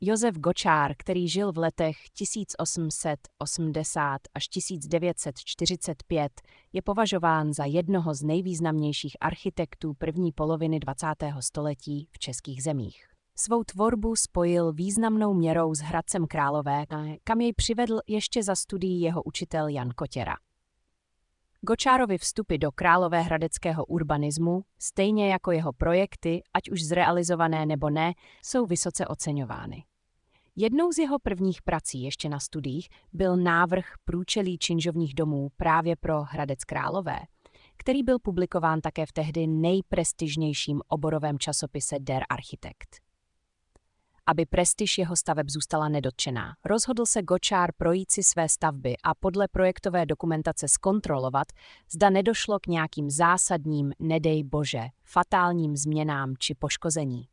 Josef Gočár, který žil v letech 1880 až 1945, je považován za jednoho z nejvýznamnějších architektů první poloviny 20. století v českých zemích. Svou tvorbu spojil významnou měrou s Hradcem Králové, kam jej přivedl ještě za studií jeho učitel Jan Kotěra. Gočárovy vstupy do královéhradeckého urbanismu, stejně jako jeho projekty, ať už zrealizované nebo ne, jsou vysoce oceňovány. Jednou z jeho prvních prací ještě na studiích byl návrh průčelí činžovních domů právě pro Hradec Králové, který byl publikován také v tehdy nejprestižnějším oborovém časopise Der Architekt. Aby prestiž jeho staveb zůstala nedotčená, rozhodl se Gočár projít si své stavby a podle projektové dokumentace zkontrolovat, zda nedošlo k nějakým zásadním, nedej bože, fatálním změnám či poškození.